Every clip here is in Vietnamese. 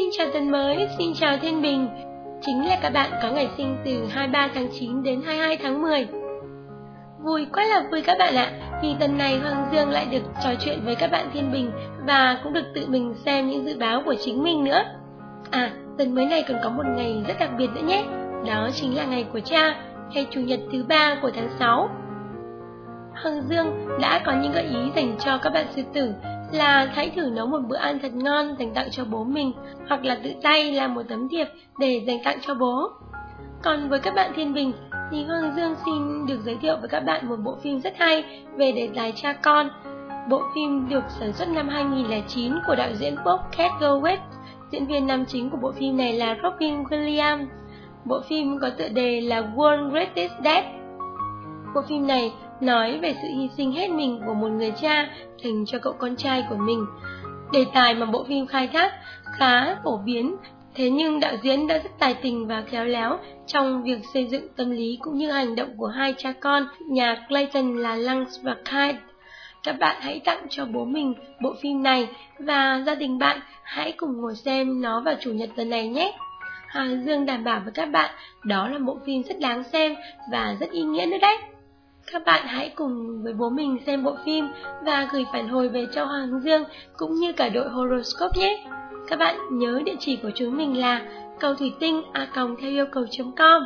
Xin chào tuần mới, xin chào Thiên Bình. Chính là các bạn có ngày sinh từ 23 tháng 9 đến 22 tháng 10. Vui, quá là vui các bạn ạ, vì tuần này Hoàng Dương lại được trò chuyện với các bạn Thiên Bình và cũng được tự mình xem những dự báo của chính mình nữa. Tuần mới này còn có một ngày rất đặc biệt nữa nhé, đó chính là ngày của cha, hay Chủ nhật thứ 3 của tháng 6. Hoàng Dương đã có những gợi ý dành cho các bạn sư tử là hãy thử nấu một bữa ăn thật ngon dành tặng cho bố mình, hoặc là tự tay làm một tấm thiệp để dành tặng cho bố. Còn với các bạn Thiên Bình thì Hoàng Dương xin được giới thiệu với các bạn một bộ phim rất hay về đề tài cha con. Bộ phim được sản xuất năm 2009 của đạo diễn Bob Katgowitz. Diễn viên nam chính của bộ phim này là Robin Williams. Bộ phim có tựa đề là World's Greatest Dad. Bộ phim này nói về sự hy sinh hết mình của một người cha dành cho cậu con trai của mình. Đề tài mà bộ phim khai thác khá phổ biến, thế nhưng đạo diễn đã rất tài tình và khéo léo trong việc xây dựng tâm lý cũng như hành động của hai cha con nhà Clayton là Lance và Kyle. Các bạn hãy tặng cho bố mình bộ phim này và gia đình bạn hãy cùng ngồi xem nó vào Chủ nhật tuần này nhé. Hoàng Dương đảm bảo với các bạn đó là bộ phim rất đáng xem và rất ý nghĩa nữa đấy. Các bạn hãy cùng với bố mình xem bộ phim và gửi phản hồi về cho Hoàng Dương cũng như cả đội Horoscope nhé. Các bạn nhớ địa chỉ của chúng mình là caothủy tinh@theoiêu cầu.com.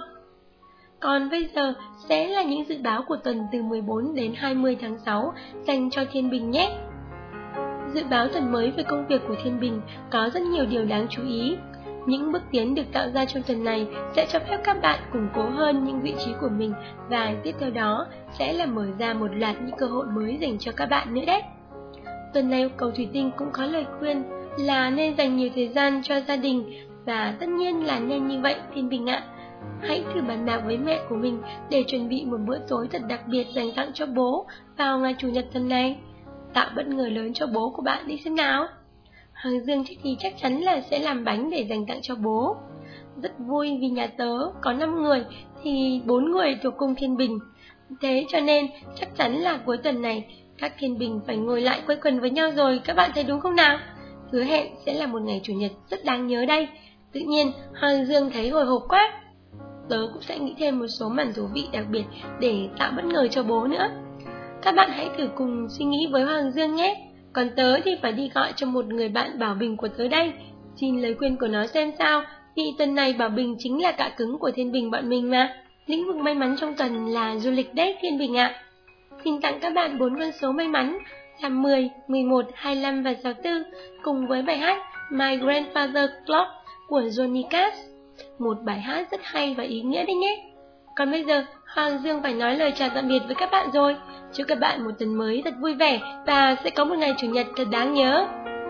Còn bây giờ sẽ là những dự báo của tuần từ 14 đến 20 tháng 6 dành cho Thiên Bình nhé. Dự báo tuần mới về công việc của Thiên Bình có rất nhiều điều đáng chú ý. Những bước tiến được tạo ra trong tuần này sẽ cho phép các bạn củng cố hơn những vị trí của mình, và tiếp theo đó sẽ là mở ra một loạt những cơ hội mới dành cho các bạn nữa đấy. Tuần này Cầu Thủy Tinh cũng có lời khuyên là nên dành nhiều thời gian cho gia đình, và tất nhiên là nên như vậy Thiên Bình ạ. Hãy thử bàn bạc với mẹ của mình để chuẩn bị một bữa tối thật đặc biệt dành tặng cho bố vào ngày Chủ nhật tuần này. Tạo bất ngờ lớn cho bố của bạn đi xem nào. Hoàng Dương thì chắc chắn là sẽ làm bánh để dành tặng cho bố. Rất vui vì nhà tớ có 5 người thì 4 người thuộc cung Thiên Bình. Thế cho nên chắc chắn là cuối tuần này các Thiên Bình phải ngồi lại quây quần với nhau rồi, các bạn thấy đúng không nào? Hứa hẹn sẽ là một ngày Chủ nhật rất đáng nhớ đây. Tự nhiên Hoàng Dương thấy hồi hộp quá. Tớ cũng sẽ nghĩ thêm một số màn thú vị đặc biệt để tạo bất ngờ cho bố nữa. Các bạn hãy thử cùng suy nghĩ với Hoàng Dương nhé. Còn tớ thì phải đi gọi cho một người bạn Bảo Bình của tớ đây, xin lời khuyên của nó xem sao, vì tuần này Bảo Bình chính là cạ cứng của Thiên Bình bọn mình mà. Lĩnh vực may mắn trong tuần là du lịch đấy Thiên Bình ạ. Xin tặng các bạn 4 con số may mắn là 10, 11, 25 và 64 cùng với bài hát My Grandfather Clock của Johnny Cash. Một bài hát rất hay và ý nghĩa đấy nhé. Còn bây giờ Hoàng Dương phải nói lời chào tạm biệt với các bạn rồi. Chúc các bạn một tuần mới thật vui vẻ và sẽ có một ngày Chủ nhật thật đáng nhớ.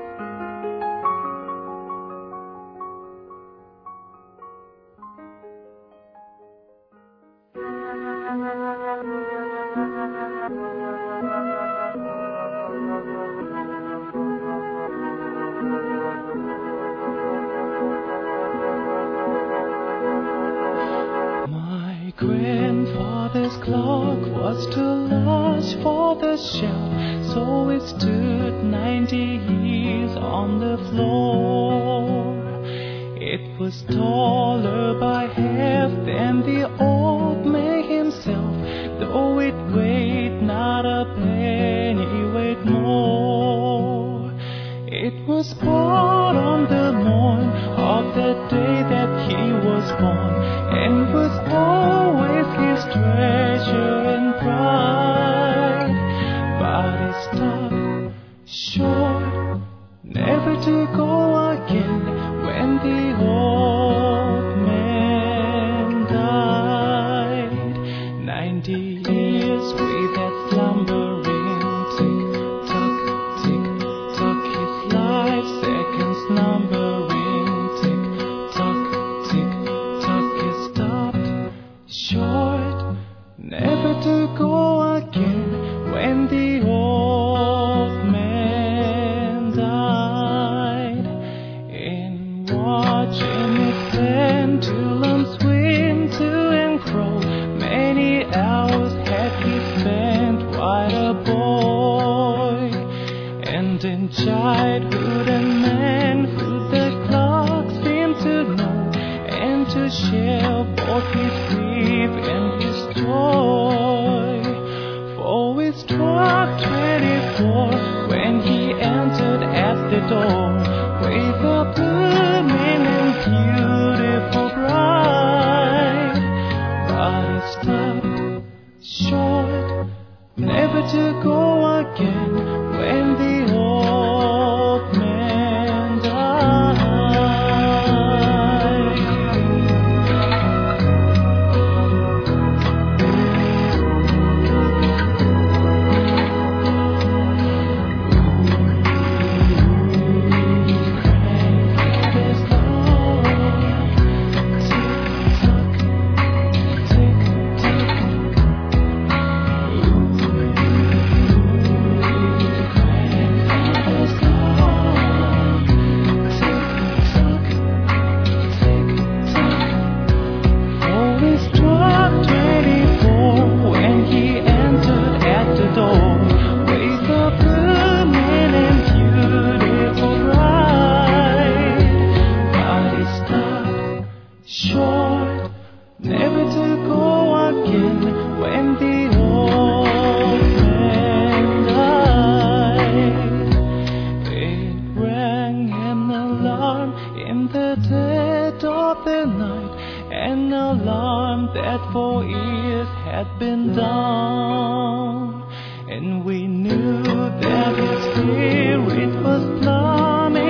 Grandfather's clock was too large for the shelf, so it stood 90 years on the floor. It was taller by half than the old man himself, though it weighed not a penny weight more. It was bought on the morn of the day that he was born, and was always his treasure and pride. But it stopped short, never to go again when the old man died. 90 years with that slumbering tick-tock, tick-tock, his life seconds numbering tick-tock, tick-tock, it stopped short, never to go again when the old man died. In watching its pendulum swing to and fro, many hours had he spent quite a boy. And in childhood and manhood the clock alarm in the dead of the night, an alarm that for years had been dumb. And we knew that his spirit was plumbing